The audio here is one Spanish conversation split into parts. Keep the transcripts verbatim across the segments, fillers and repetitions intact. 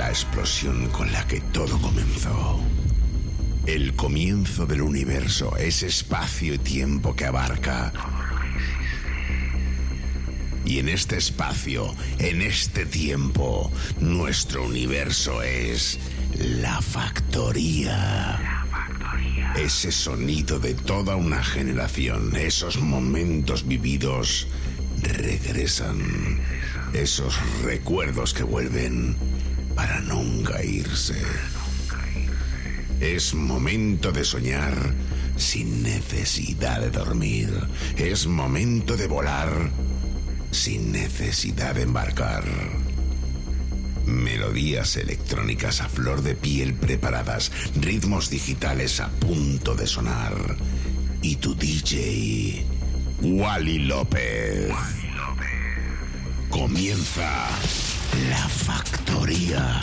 la explosión con la que todo comenzó. El comienzo del universo, ese espacio y tiempo que abarca. Y en este espacio, en este tiempo, nuestro universo es la factoría. Ese sonido de toda una generación, esos momentos vividos regresan. Esos recuerdos que vuelven para nunca irse. Es momento de soñar sin necesidad de dormir. Es momento de volar sin necesidad de embarcar. Melodías electrónicas a flor de piel preparadas, ritmos digitales a punto de sonar. Y tu D J, Wally López. Wally López. Comienza La Factoría.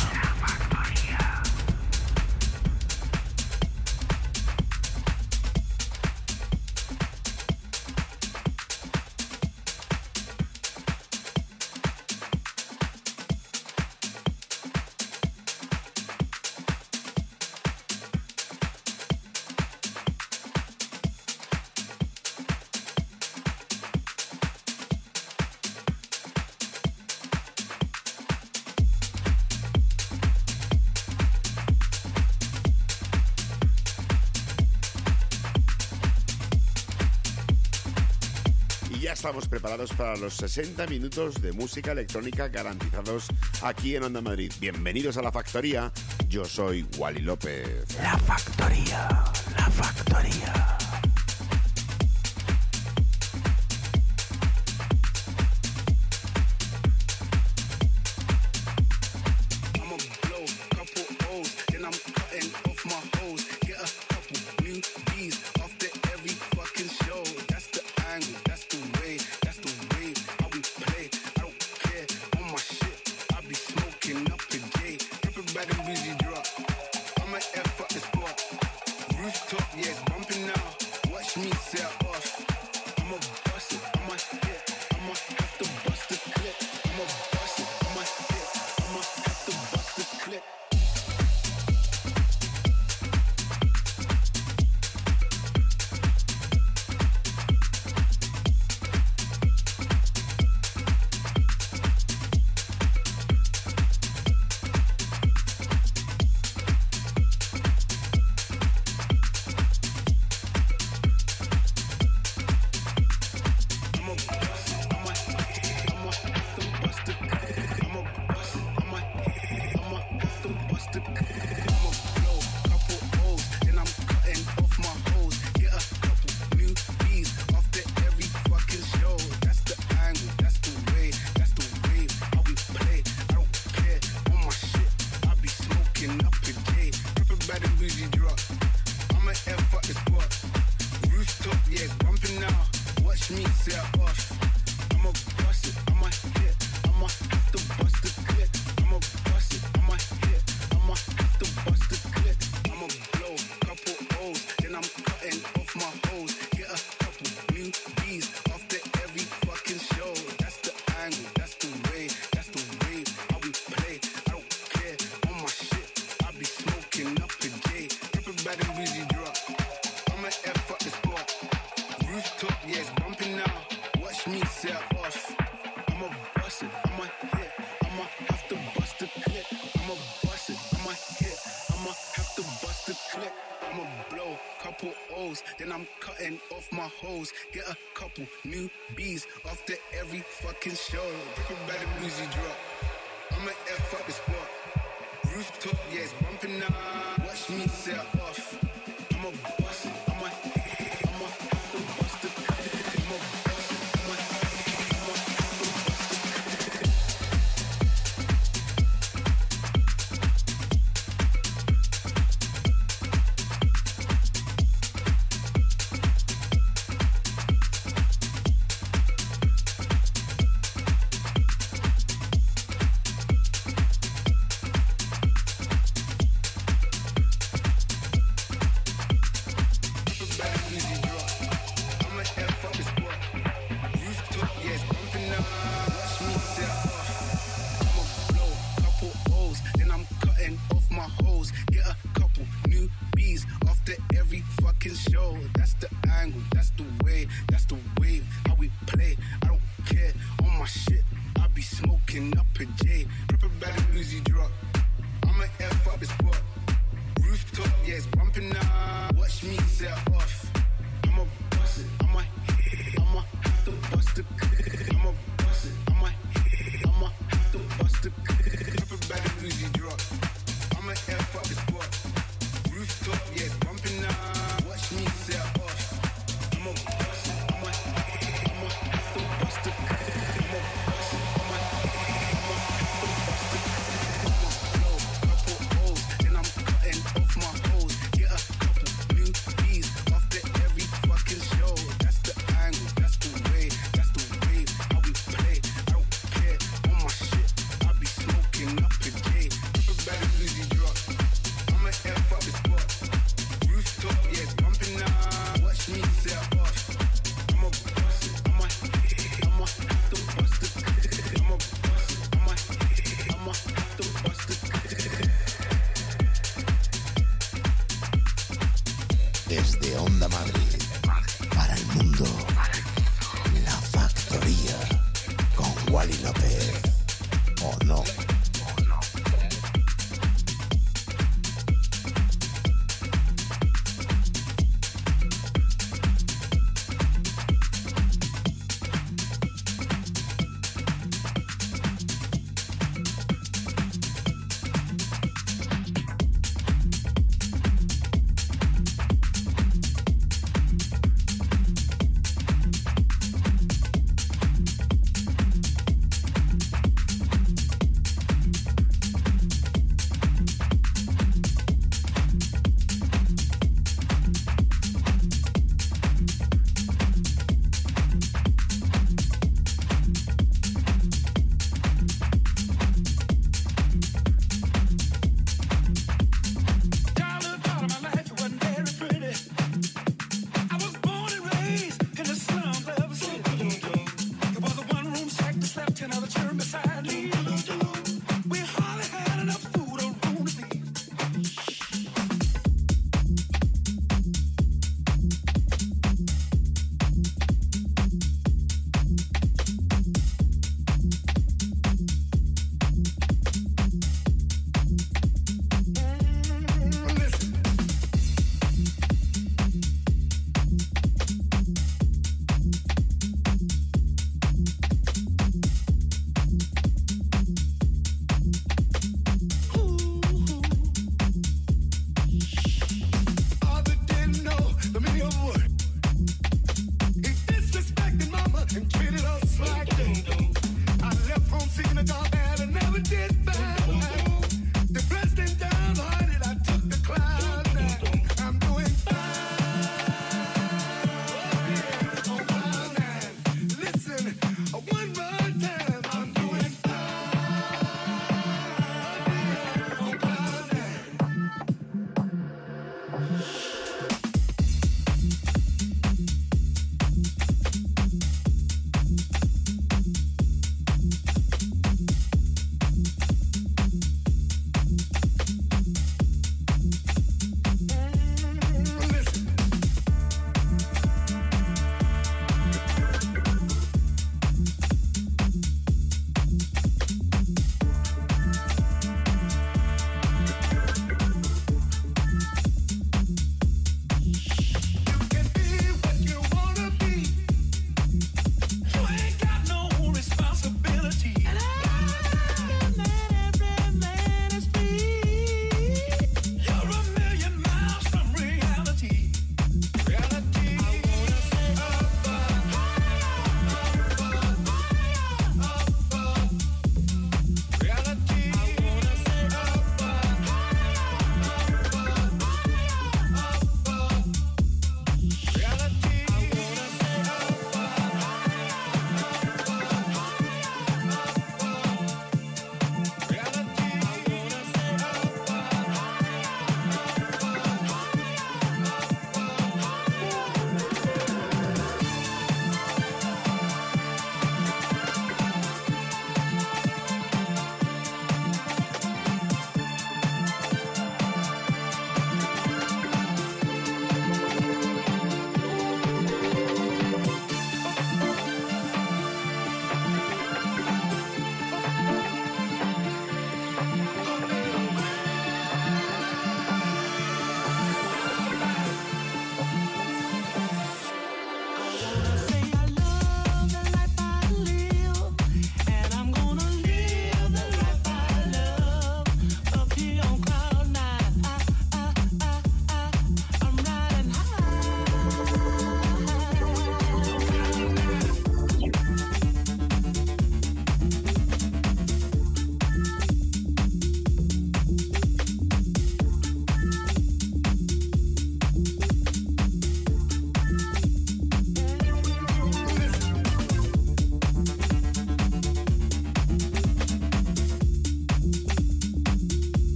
Estamos preparados para los sesenta minutos de música electrónica garantizados aquí en Onda Madrid. Bienvenidos a La Factoría. Yo soy Wally López. La Factoría, La Factoría. Then I'm cutting off my hose. Get a couple new bees after every fucking show. Talking about the music drop. I'ma F up the spot. Rooftop, yeah, it's bumping now. Watch me set off. I'ma bust it. I'ma, I'ma have to bust it. I'ma bust it. I'ma, I'ma have to bust it.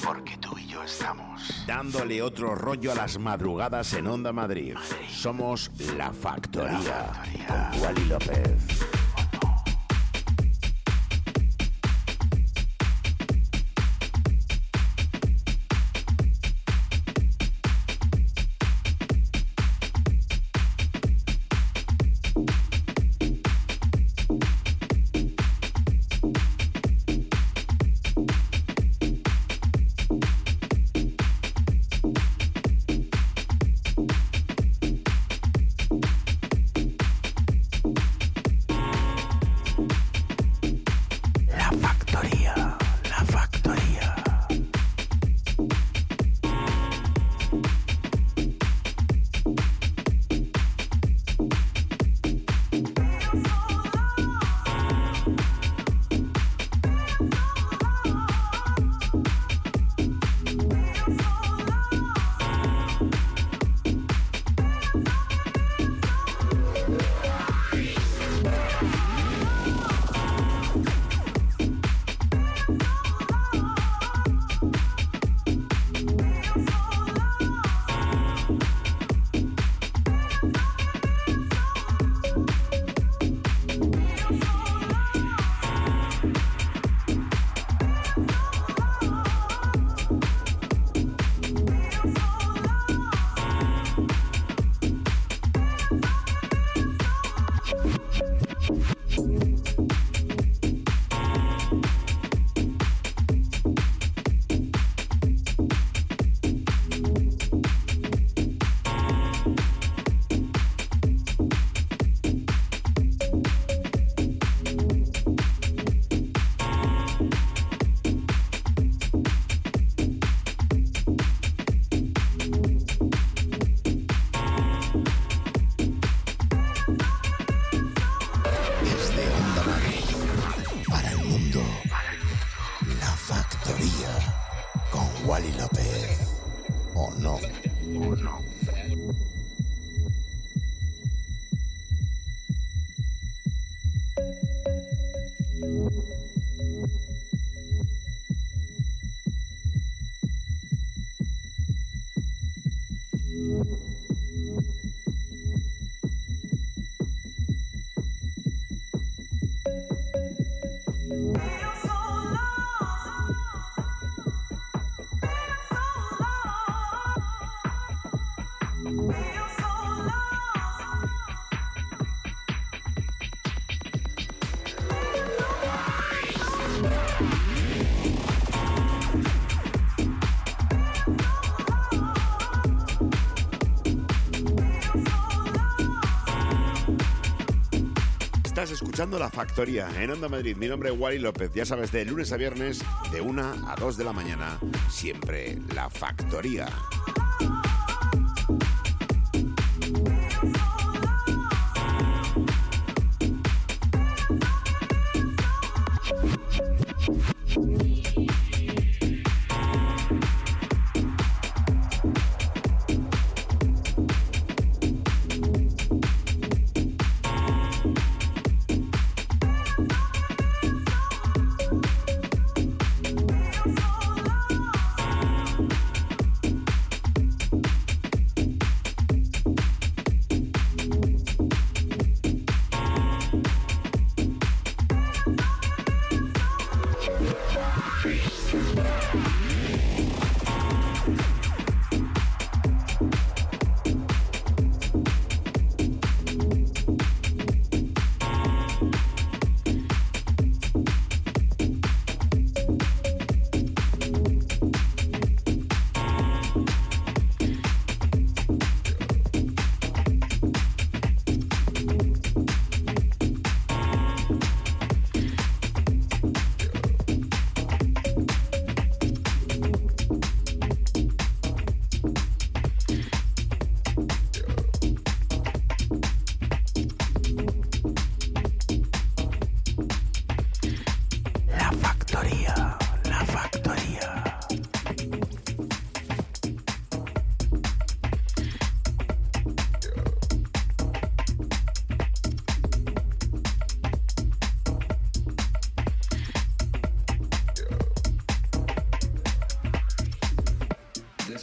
Porque tú y yo estamos dándole otro rollo a las madrugadas en Onda Madrid. Madrid. Somos La Factoría, La Factoría. Con Wally López. Estás escuchando La Factoría en Onda Madrid. Mi nombre es Wally López. Ya sabes, de lunes a viernes, de una a dos de la mañana. Siempre La Factoría.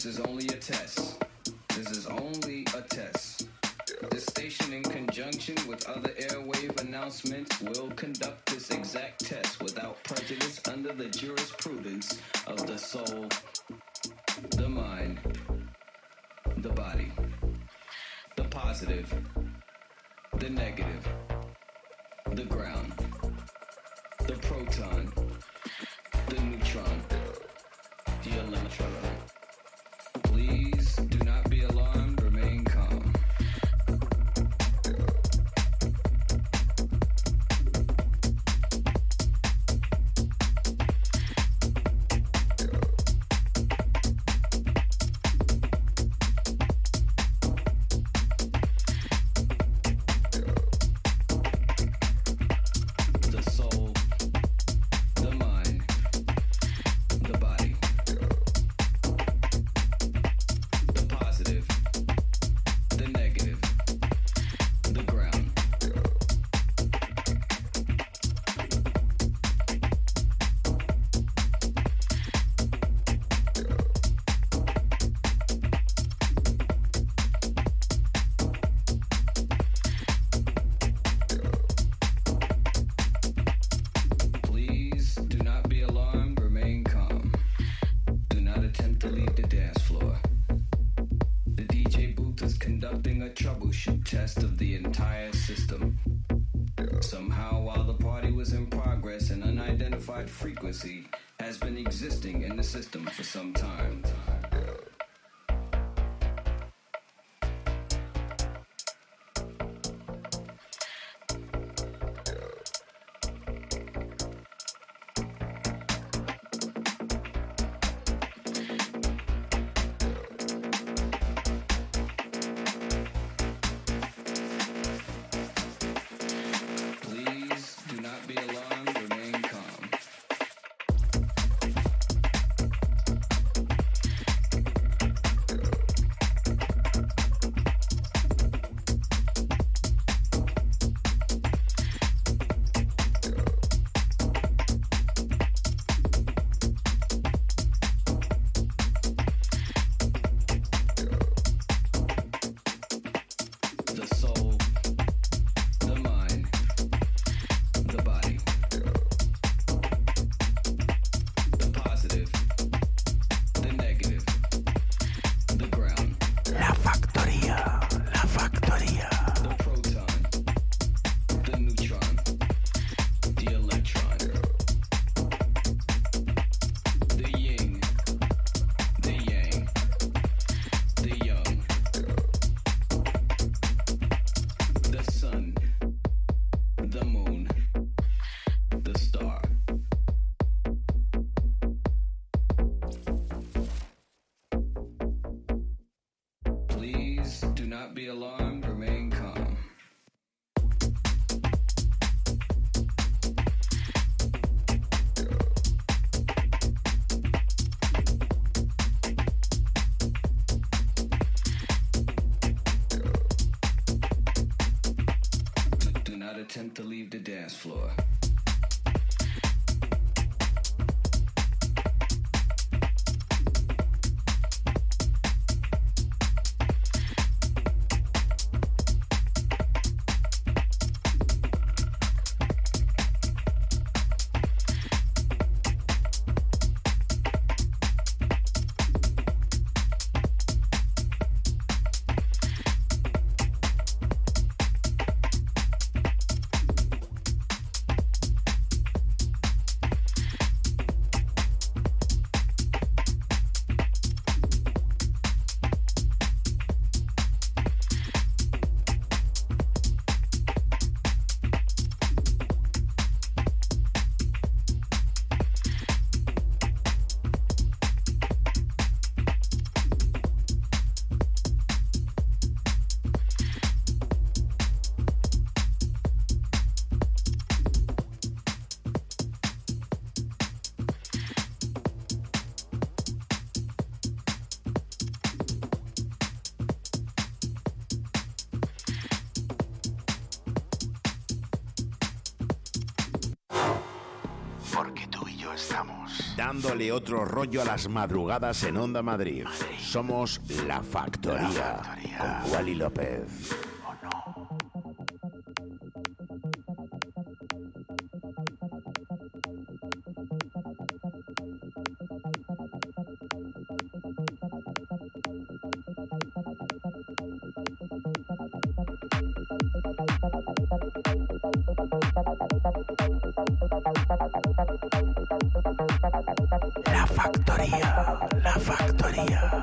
This is only a test. This is only a test. This station, in conjunction with other airwave announcements, will conduct this exact test without prejudice under the jurisprudence of the soul, the mind, the body, the positive, the negative, the ground, the proton, the neutron, the electron. Please do not be alarmed, remain calm. Test of the entire system. Somehow, while the party was in progress, an unidentified frequency has been existing in the system for some time. Be alarmed, remain calm. Do not attempt to leave the dance floor. Porque tú y yo yo estamos dándole otro rollo a las madrugadas en Onda Madrid. Madrid. Somos La Factoría, La Factoría. Con Wally López. La Factoría, La Factoría.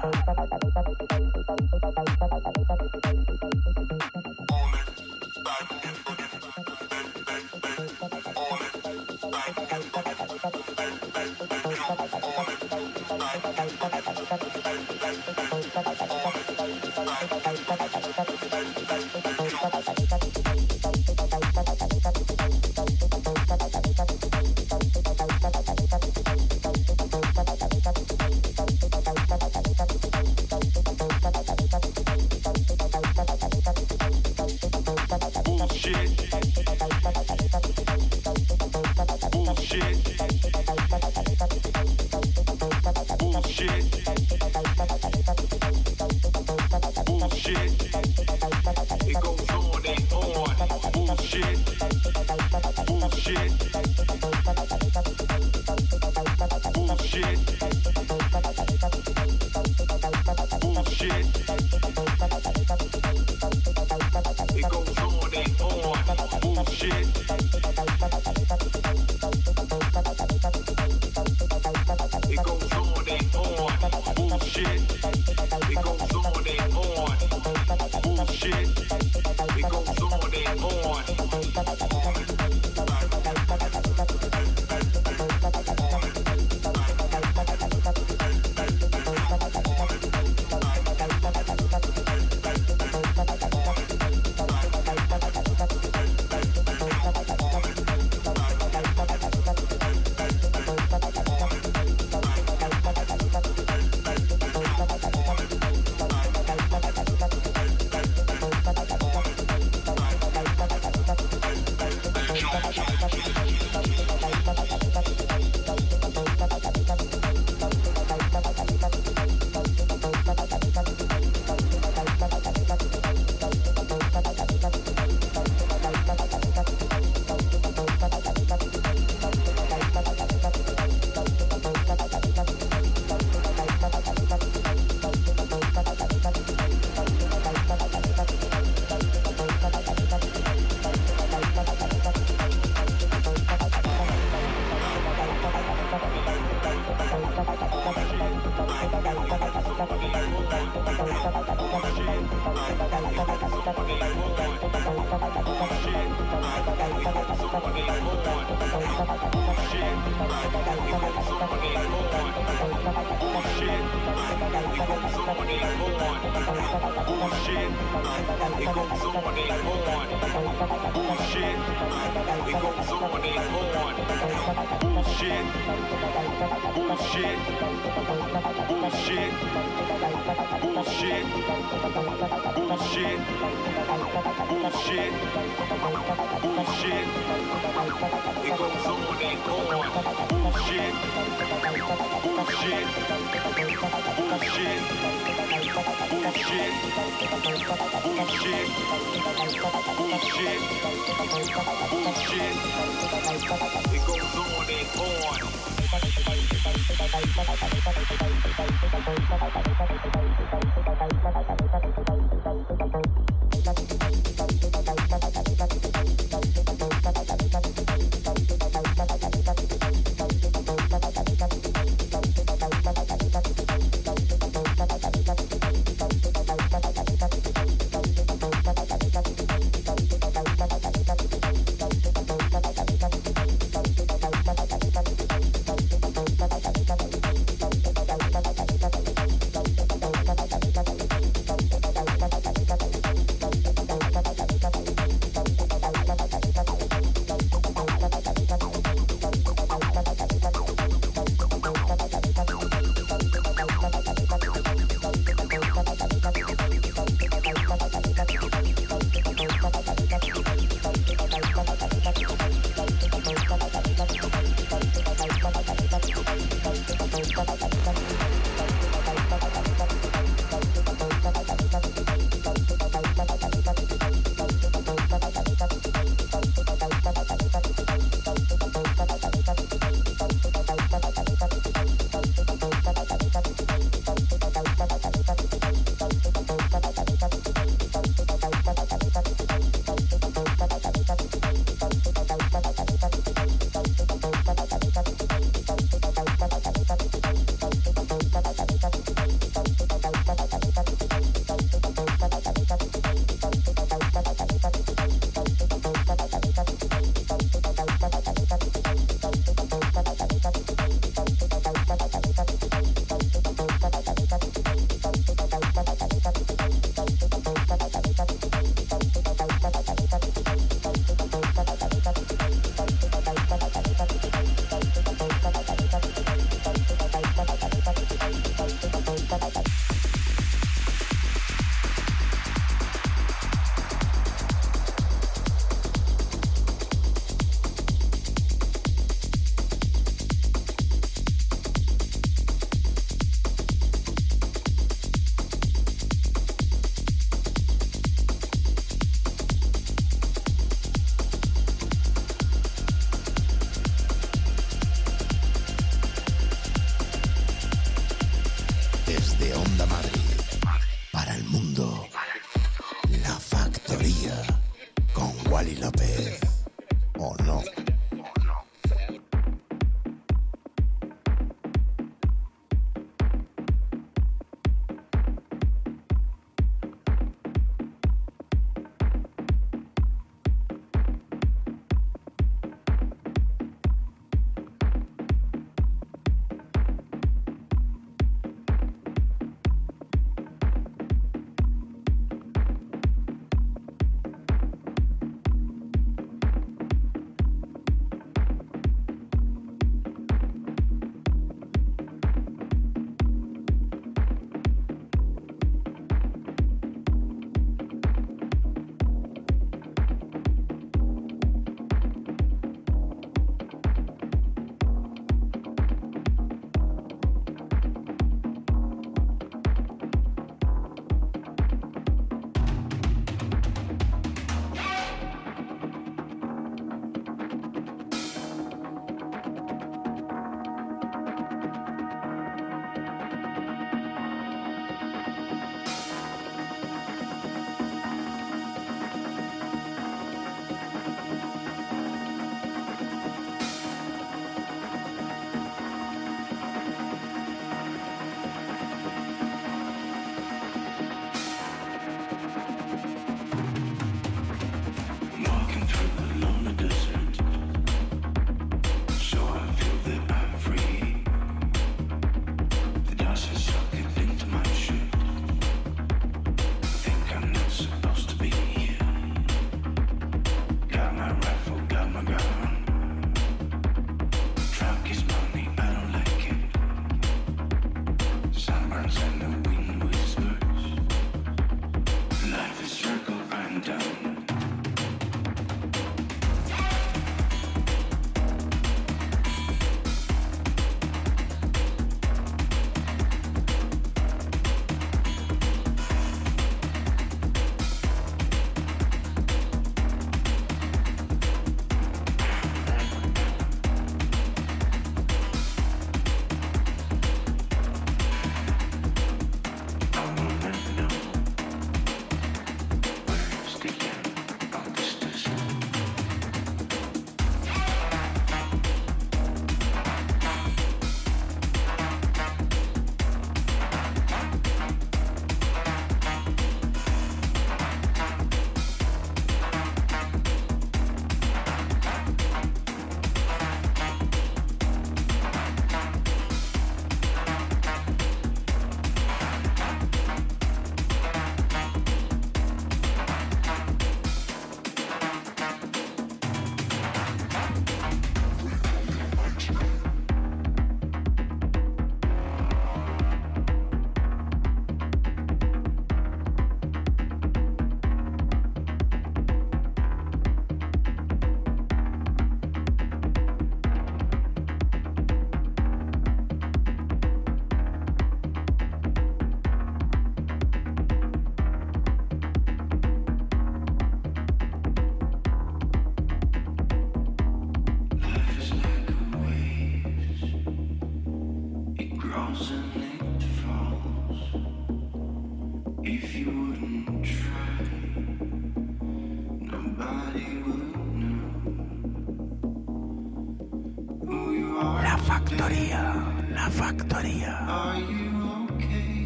factoría, la factoría. Are you okay?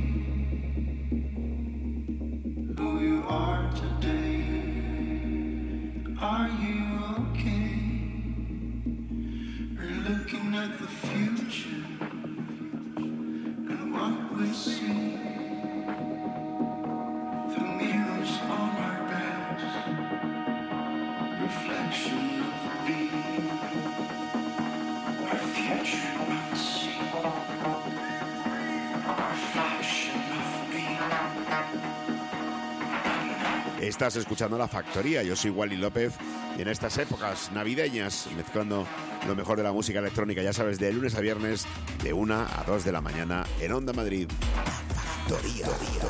Who you are today? Are you okay? We're looking at the future and what we see. The mirrors on our backs, reflection of being. Our future unseen, our fashion of being. Estás escuchando La Factoría, yo soy Wally López y en estas épocas navideñas mezclando lo mejor de la música electrónica, ya sabes, de lunes a viernes de una a dos de la mañana en Onda Madrid. La Factoría.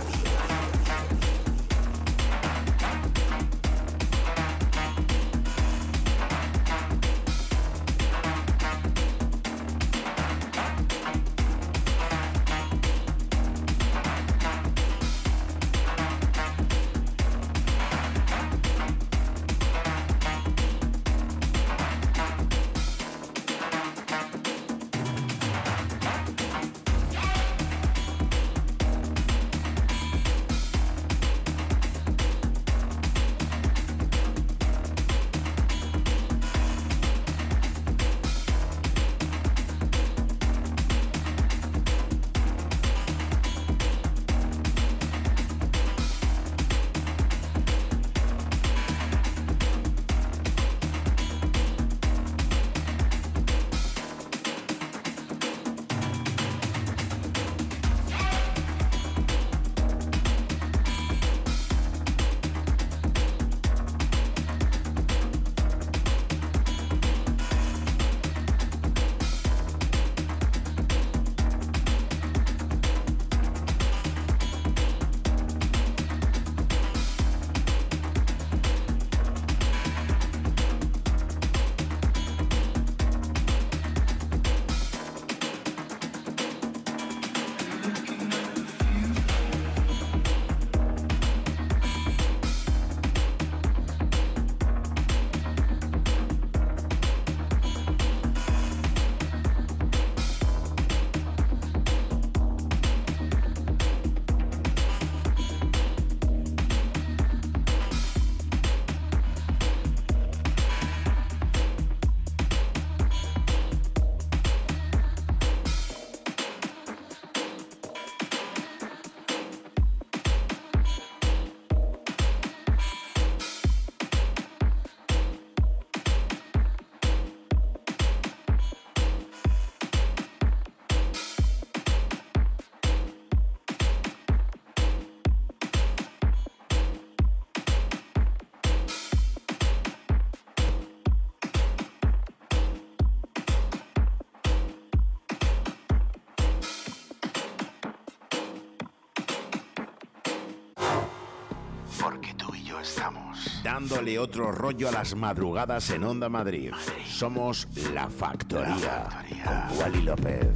Porque tú y yo estamos dándole otro rollo a las madrugadas en Onda Madrid. Somos La Factoría, La Factoría. con Wally López.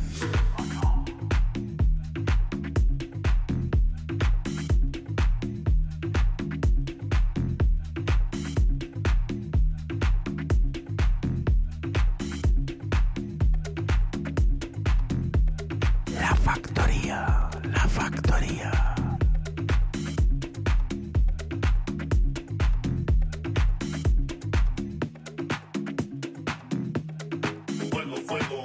La factoría, la factoría. Fuego, fuego.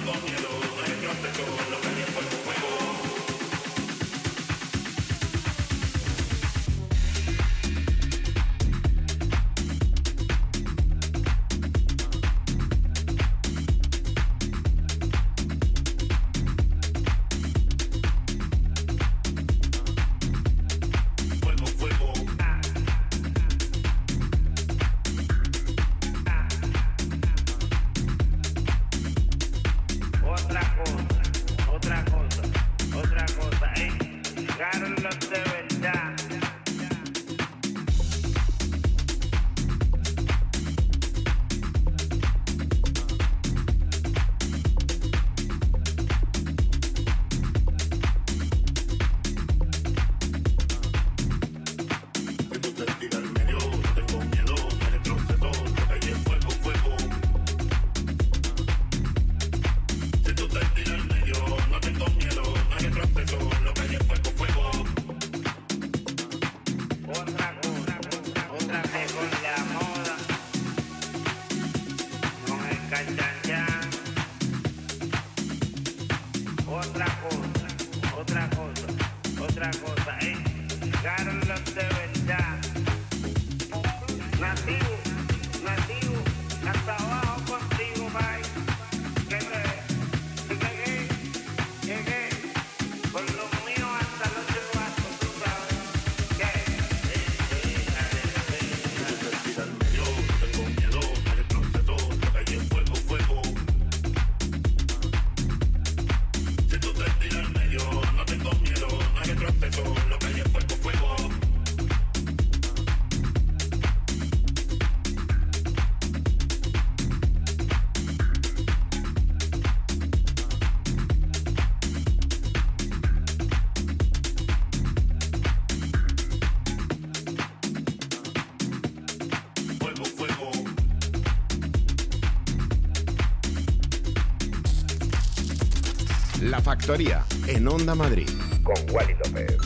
La Factoría, en Onda Madrid, con Wally López.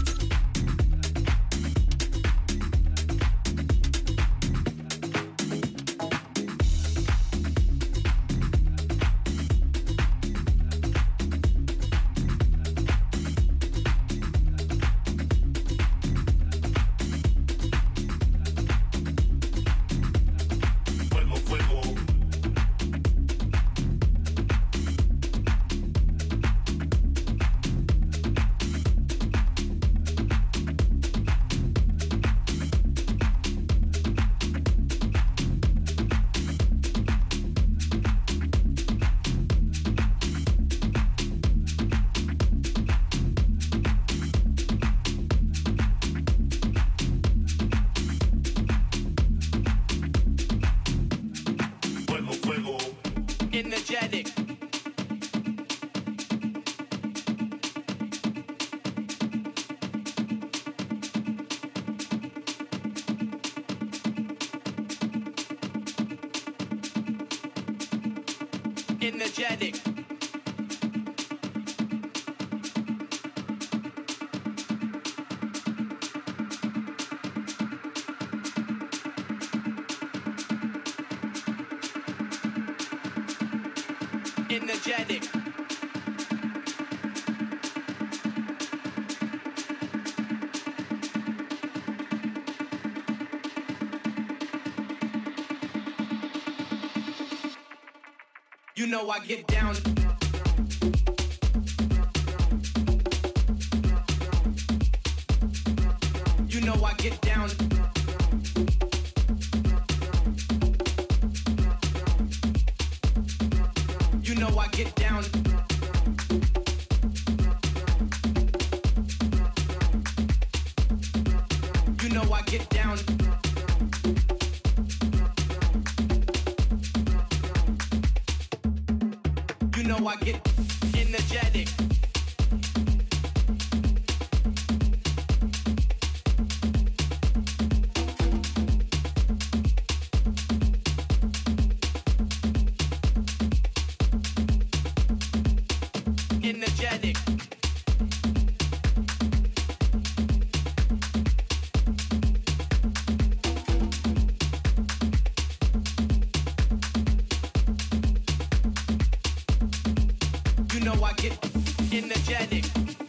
Energetic. Energetic. You know I get down. You know I get down. You know I get down. You know I get down. You know I get energetic. Energetic. you know I get energetic.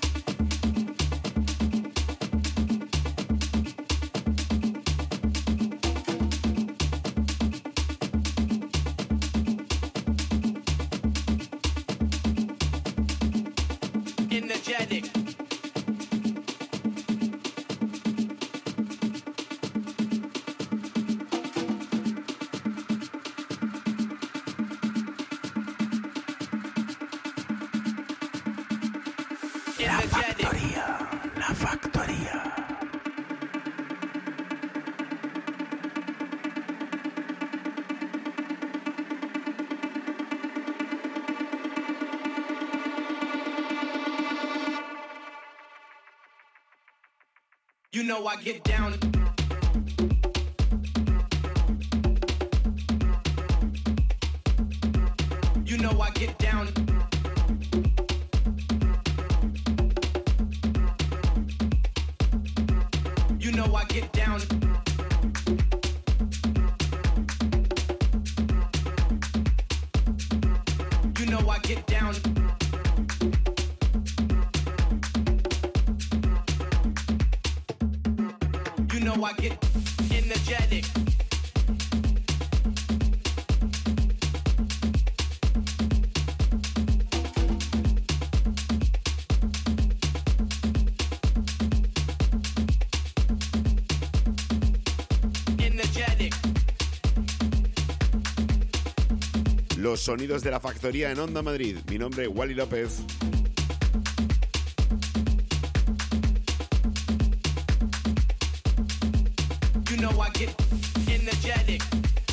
Energetic. La factoría, la factoría. You know I get down. You know I get down. You know I get down. You know I get down. You know I get energetic. Energetic. Los sonidos de la factoría en Onda Madrid. Mi nombre es Wally López. You know I get energetic.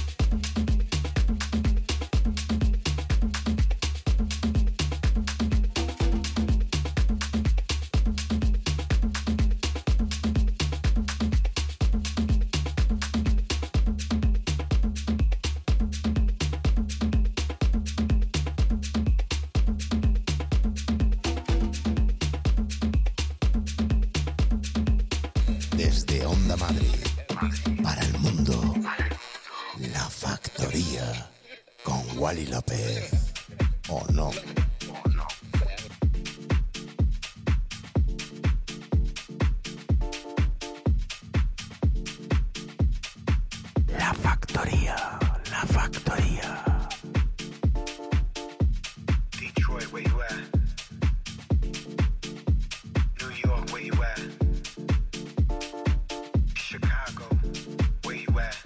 Desde Onda Madrid, para el mundo, La Factoría, con Wally López, ¿o no? La Factoría, La Factoría. Detroit, where you at? New York, where you at? Chicago, where you at?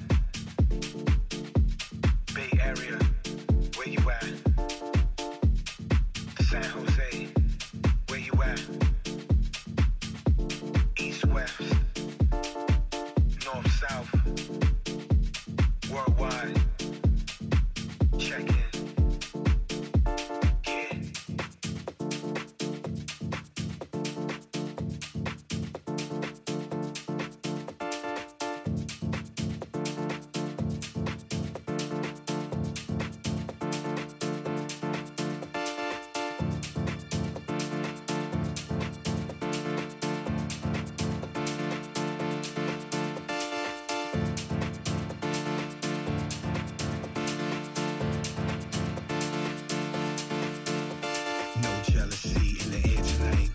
Bay Area, where you at? San Jose, where you at? East, West, North, South, worldwide, check in. Yeah. No jealousy in the air tonight.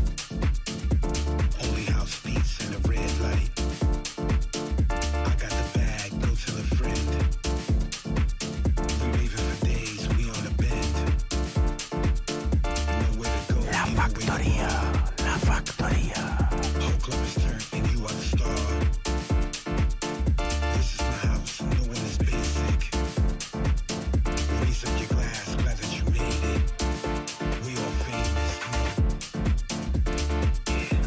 Only house beats and a red light. I got the bag, go tell a friend. We raving for days, we on the bend. Nowhere to go, La ain't nowhere to Factoría, La Factoría. Whole club is turned and you are the star. This is my house, no one is basic. Raise up your glass, glad that you made it. We all famous, come on. Yeah.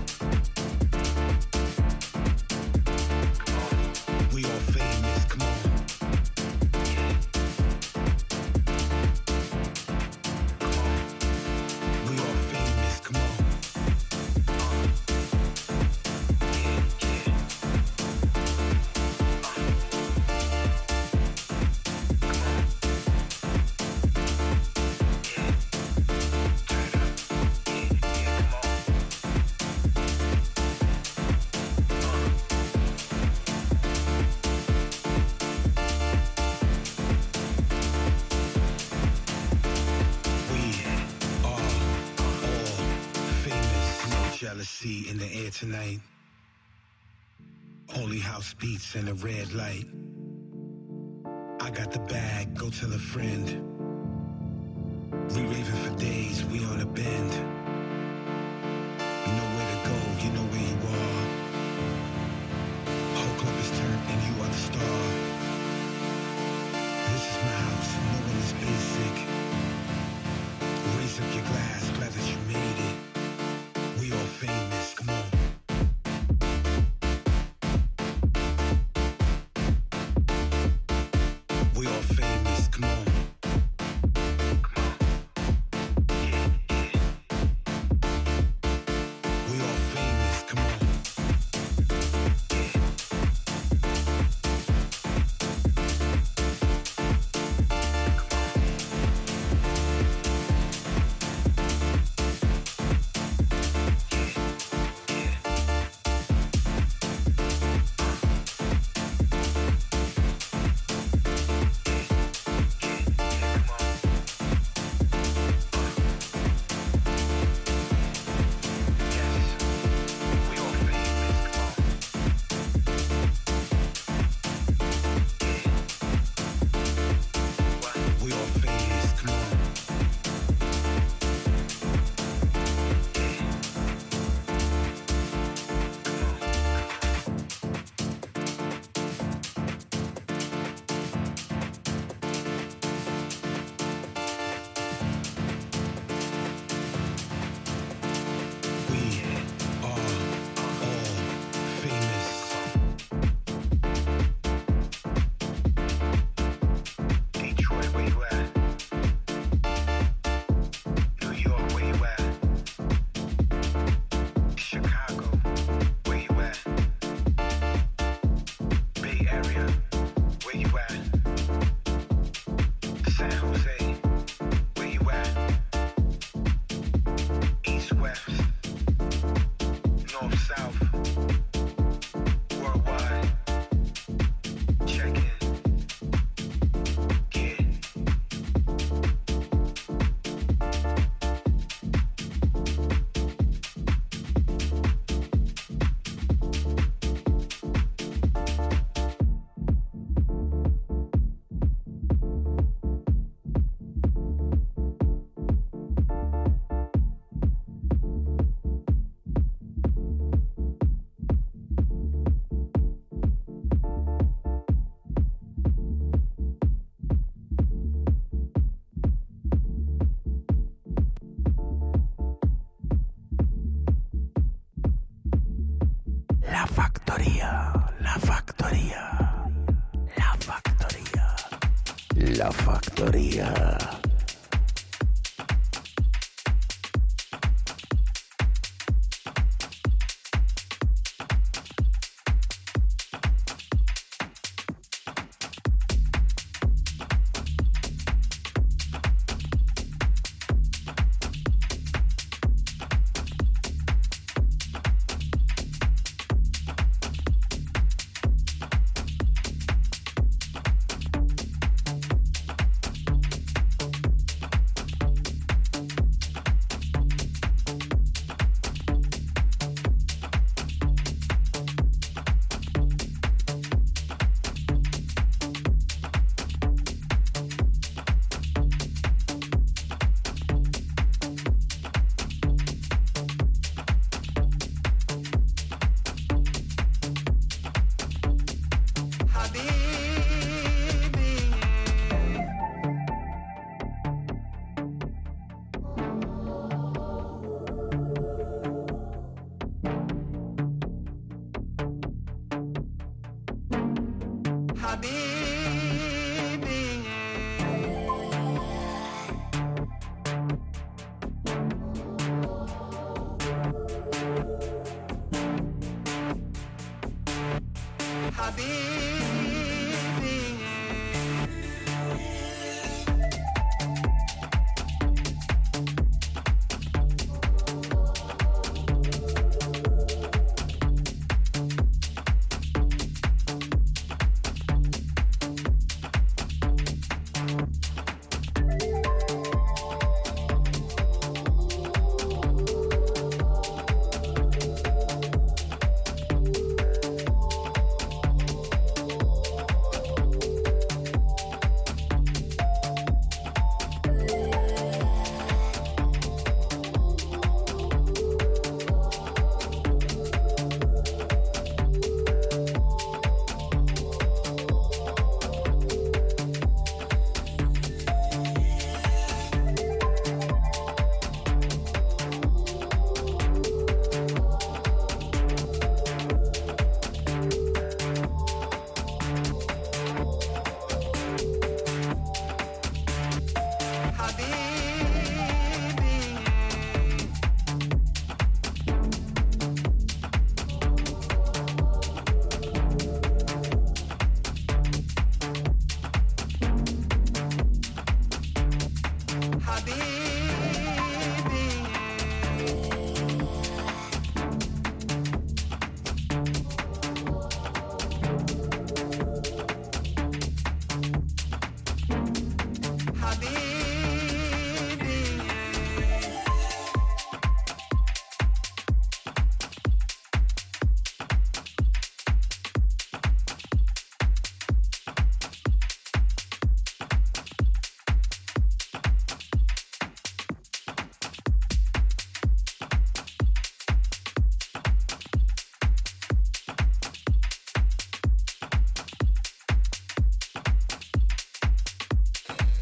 Come on. We all famous, come on. Yeah. Come on. We all famous, come on. Uh. Hennessy in the air tonight. Holy house beats and a red light. I got the bag, go tell a friend. We raving for days, we on a bend. You know where to go, you know where you are. Whole club is turned and you are the star. This is my house, no one is basic. Raise up your glass, glad that you made it. We all famous, come on. We all famous, come on. La Factoría.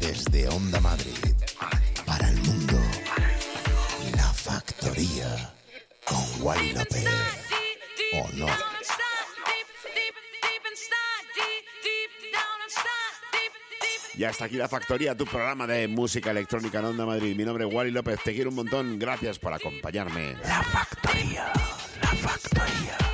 Desde Onda Madrid, para el mundo, La Factoría, con Wally López. ¿O no? Ya está aquí La Factoría, tu programa de música electrónica en Onda Madrid. Mi nombre es Wally López, te quiero un montón, gracias por acompañarme. La Factoría, La Factoría.